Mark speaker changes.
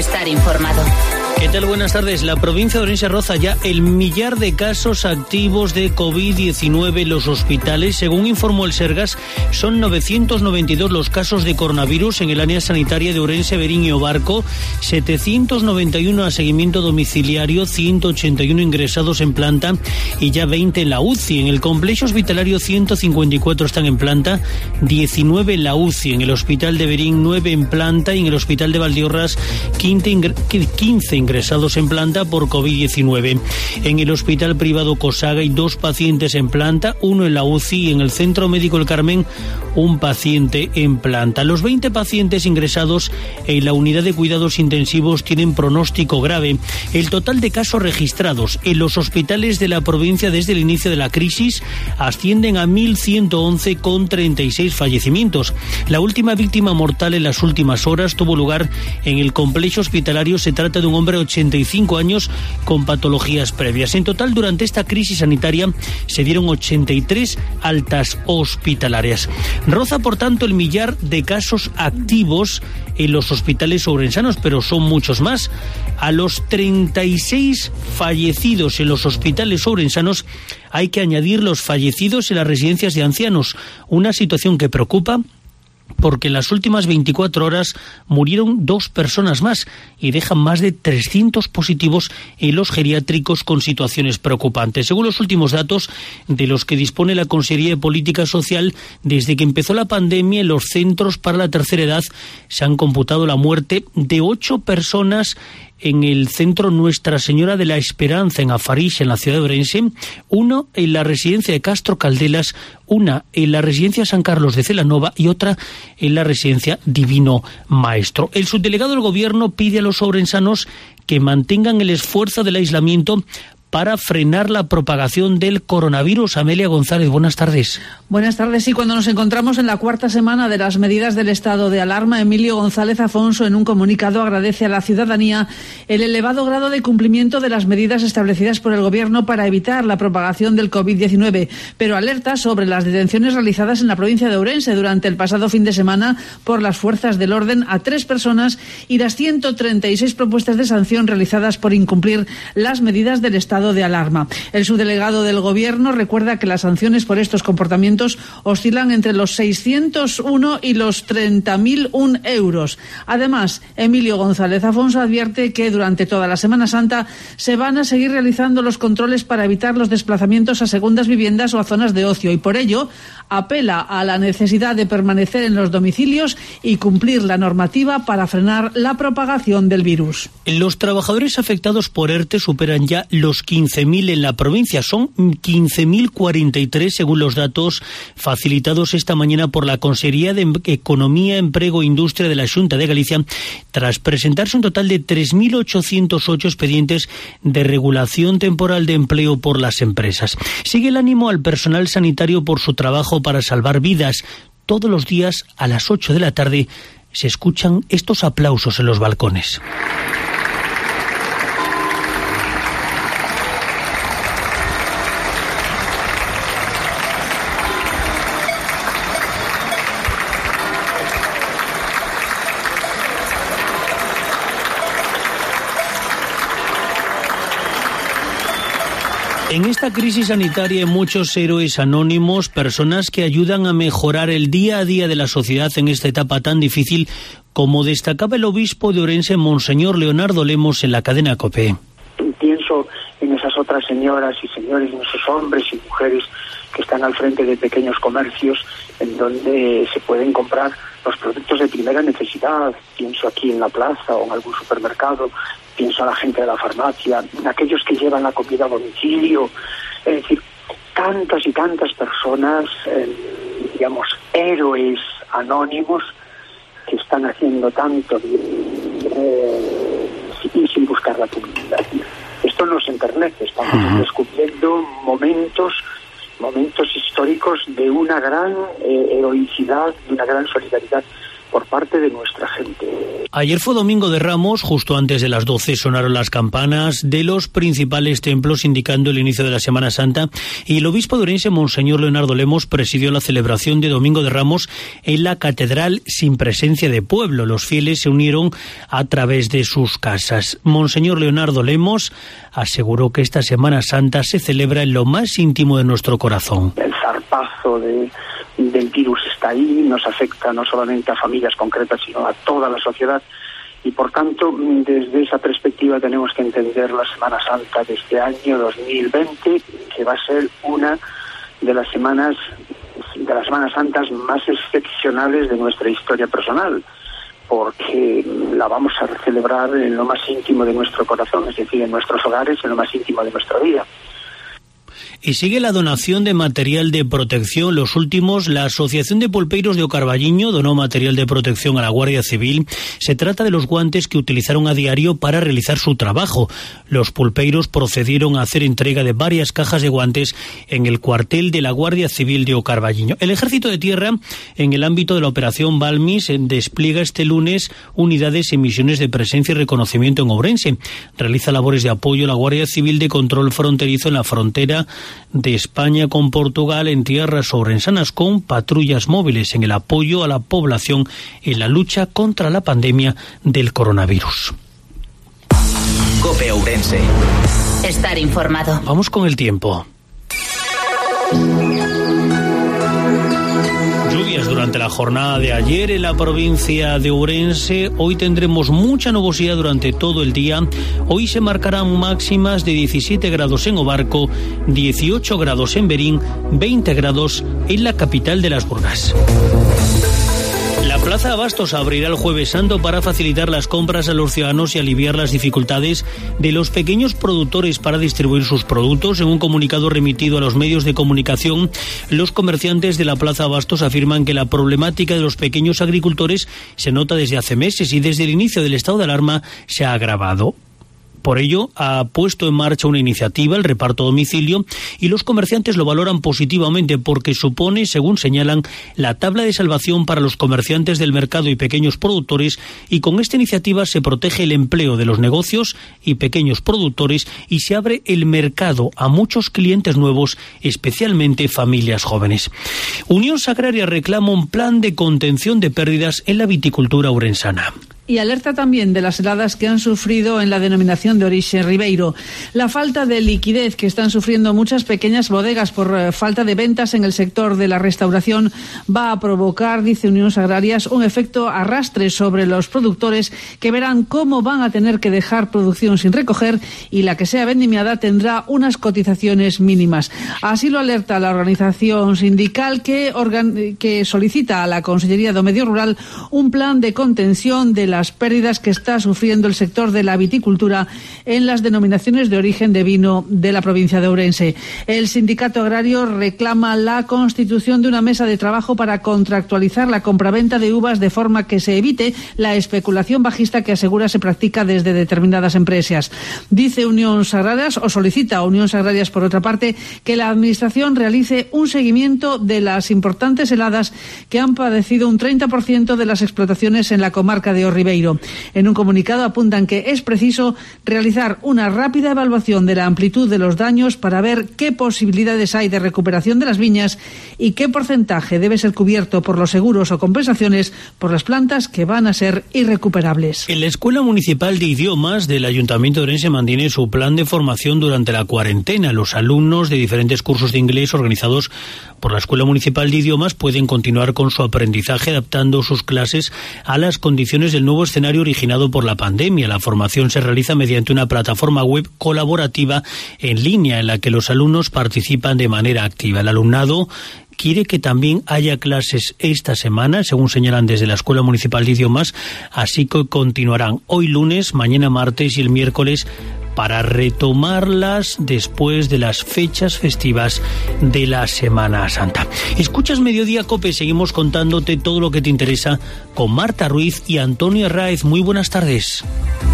Speaker 1: estar informado.
Speaker 2: ¿Qué tal? Buenas tardes. La provincia de Ourense roza ya el 1.000.000 de casos activos de COVID-19 en los hospitales. Según informó el Sergas, son 992 los casos de coronavirus en el área sanitaria de Ourense, Verín y Obarco, 791 a seguimiento domiciliario, 181 ingresados en planta y ya 20 en la UCI. En el complejo hospitalario 154 están en planta, 19 en la UCI. En el hospital de Verín 9 en planta y en el hospital de Valdeorras 15 ingresados en planta por COVID-19. En el hospital privado Cosaga hay 2 pacientes en planta, 1 en la UCI, y en el Centro Médico El Carmen 1 paciente en planta. Los 20 pacientes ingresados en la unidad de cuidados intensivos tienen pronóstico grave. El total de casos registrados en los hospitales de la provincia desde el inicio de la crisis ascienden a 1.111 con 36 fallecimientos. La última víctima mortal en las últimas horas tuvo lugar en el complejo hospitalario. Se trata de un hombre de 85 años con patologías previas. En total, durante esta crisis sanitaria se dieron 83 altas hospitalarias. Roza, por tanto, el 1.000.000 de casos activos en los hospitales ourensanos, pero son muchos más. A los 36 fallecidos en los hospitales ourensanos hay que añadir los fallecidos en las residencias de ancianos, una situación que preocupa porque en las últimas 24 horas murieron 2 personas más y dejan más de 300 positivos en los geriátricos con situaciones preocupantes. Según los últimos datos de los que dispone la Consejería de Política Social, desde que empezó la pandemia en los centros para la tercera edad se han computado la muerte de 8 personas en el centro Nuestra Señora de la Esperanza en Afarix, en la ciudad de Ourense, 1 en la residencia de Castro Caldelas, 1 en la residencia San Carlos de Celanova y otra en la residencia Divino Maestro. El subdelegado del Gobierno pide a los ourensanos que mantengan el esfuerzo del aislamiento para frenar la propagación del coronavirus. Amelia González, buenas tardes.
Speaker 3: Buenas tardes. Y cuando nos encontramos en la 4ª semana de las medidas del estado de alarma, Emilio González Afonso, en un comunicado, agradece a la ciudadanía el elevado grado de cumplimiento de las medidas establecidas por el Gobierno para evitar la propagación del COVID-19, pero alerta sobre las detenciones realizadas en la provincia de Ourense durante el pasado fin de semana por las fuerzas del orden a 3 personas y las 136 propuestas de sanción realizadas por incumplir las medidas del estado de alarma. El subdelegado del Gobierno recuerda que las sanciones por estos comportamientos oscilan entre los 601 y los 30.001 euros. Además, Emilio González Afonso advierte que durante toda la Semana Santa se van a seguir realizando los controles para evitar los desplazamientos a segundas viviendas o a zonas de ocio y por ello apela a la necesidad de permanecer en los domicilios y cumplir la normativa para frenar la propagación del virus.
Speaker 2: Los trabajadores afectados por ERTE superan ya los 15.000 en la provincia. Son 15.043 según los datos facilitados esta mañana por la Consejería de Economía, Emprego e Industria de la Xunta de Galicia, tras presentarse un total de 3.808 expedientes de regulación temporal de empleo por las empresas. Sigue el ánimo al personal sanitario por su trabajo para salvar vidas. Todos los días a las 8 de la tarde se escuchan estos aplausos en los balcones. En esta crisis sanitaria hay muchos héroes anónimos, personas que ayudan a mejorar el día a día de la sociedad en esta etapa tan difícil, como destacaba el obispo de Ourense, Monseñor Leonardo Lemos, en la cadena COPE.
Speaker 4: Pienso en esas otras señoras y señores, en esos hombres y mujeres que están al frente de pequeños comercios en donde se pueden comprar los productos de primera necesidad. Pienso aquí en la plaza o en algún supermercado, pienso a la gente de la farmacia, en aquellos que llevan la comida a domicilio. Es decir, tantas y tantas personas, digamos, héroes anónimos que están haciendo tanto y sin buscar la publicidad. Esto no es internet, estamos descubriendo momentos históricos de una gran heroicidad, de una gran solidaridad por parte de nuestra gente.
Speaker 2: Ayer fue Domingo de Ramos, justo antes de las 12 sonaron las campanas de los principales templos indicando el inicio de la Semana Santa, y el obispo de Ourense, Monseñor Leonardo Lemos, presidió la celebración de Domingo de Ramos en la catedral sin presencia de pueblo. Los fieles se unieron a través de sus casas. Monseñor Leonardo Lemos aseguró que esta Semana Santa se celebra en lo más íntimo de nuestro corazón.
Speaker 4: El zarpazo del virus está ahí, nos afecta no solamente a familias concretas, sino a toda la sociedad, y por tanto, desde esa perspectiva tenemos que entender la Semana Santa de este año 2020, que va a ser una de las Semanas Santas más excepcionales de nuestra historia personal, porque la vamos a celebrar en lo más íntimo de nuestro corazón, es decir, en nuestros hogares, en lo más íntimo de nuestra vida.
Speaker 2: Y sigue la donación de material de protección. Los últimos, la Asociación de Pulpeiros de Ocarballiño donó material de protección a la Guardia Civil. Se trata de los guantes que utilizaron a diario para realizar su trabajo. Los pulpeiros procedieron a hacer entrega de varias cajas de guantes en el cuartel de la Guardia Civil de Ocarballiño. El Ejército de Tierra, en el ámbito de la Operación Balmis, despliega este lunes unidades en misiones de presencia y reconocimiento en Ourense. Realiza labores de apoyo a la Guardia Civil de control fronterizo en la frontera de España con Portugal en tierras ourensanas, con patrullas móviles en el apoyo a la población en la lucha contra la pandemia del coronavirus.
Speaker 1: COPE Ourense.
Speaker 5: Estar informado.
Speaker 2: Vamos con el tiempo. Lluvias durante la jornada de ayer en la provincia de Ourense. Hoy tendremos mucha nubosidad durante todo el día. Hoy se marcarán máximas de 17 grados en Obarco, 18 grados en Berín, 20 grados en la capital de Las Burgas. La Plaza Abastos abrirá el Jueves Santo para facilitar las compras a los ciudadanos y aliviar las dificultades de los pequeños productores para distribuir sus productos. En un comunicado remitido a los medios de comunicación, los comerciantes de la Plaza Abastos afirman que la problemática de los pequeños agricultores se nota desde hace meses y desde el inicio del estado de alarma se ha agravado. Por ello, ha puesto en marcha una iniciativa, el reparto a domicilio, y los comerciantes lo valoran positivamente porque supone, según señalan, la tabla de salvación para los comerciantes del mercado y pequeños productores, y con esta iniciativa se protege el empleo de los negocios y pequeños productores y se abre el mercado a muchos clientes nuevos, especialmente familias jóvenes. Unión Sagraria reclama un plan de contención de pérdidas en la viticultura ourensana.
Speaker 3: Y alerta también de las heladas que han sufrido en la denominación de origen Ribeiro. La falta de liquidez que están sufriendo muchas pequeñas bodegas por falta de ventas en el sector de la restauración va a provocar, dice Unión Agrarias, un efecto arrastre sobre los productores que verán cómo van a tener que dejar producción sin recoger y la que sea vendimiada tendrá unas cotizaciones mínimas. Así lo alerta la organización sindical que solicita a la Consellería do Medio Rural un plan de contención de las pérdidas que está sufriendo el sector de la viticultura en las denominaciones de origen de vino de la provincia de Ourense. El sindicato agrario reclama la constitución de una mesa de trabajo para contractualizar la compraventa de uvas de forma que se evite la especulación bajista que asegura se practica desde determinadas empresas. Dice Unión Agrarias, o solicita a Unión Agrarias, por otra parte, que la Administración realice un seguimiento de las importantes heladas que han padecido un 30% de las explotaciones en la comarca de Ribeiro. En un comunicado apuntan que es preciso realizar una rápida evaluación de la amplitud de los daños para ver qué posibilidades hay de recuperación de las viñas y qué porcentaje debe ser cubierto por los seguros o compensaciones por las plantas que van a ser irrecuperables.
Speaker 2: En la Escuela Municipal de Idiomas del Ayuntamiento de Ourense mantiene su plan de formación durante la cuarentena. Los alumnos de diferentes cursos de inglés organizados por la Escuela Municipal de Idiomas pueden continuar con su aprendizaje adaptando sus clases a las condiciones del nuevo escenario originado por la pandemia. La formación se realiza mediante una plataforma web colaborativa en línea en la que los alumnos participan de manera activa. El alumnado quiere que también haya clases esta semana, según señalan desde la Escuela Municipal de Idiomas, así que continuarán hoy lunes, mañana martes y el miércoles para retomarlas después de las fechas festivas de la Semana Santa. Escuchas Mediodía COPE, seguimos contándote todo lo que te interesa con Marta Ruiz y Antonio Arraiz. Muy buenas tardes.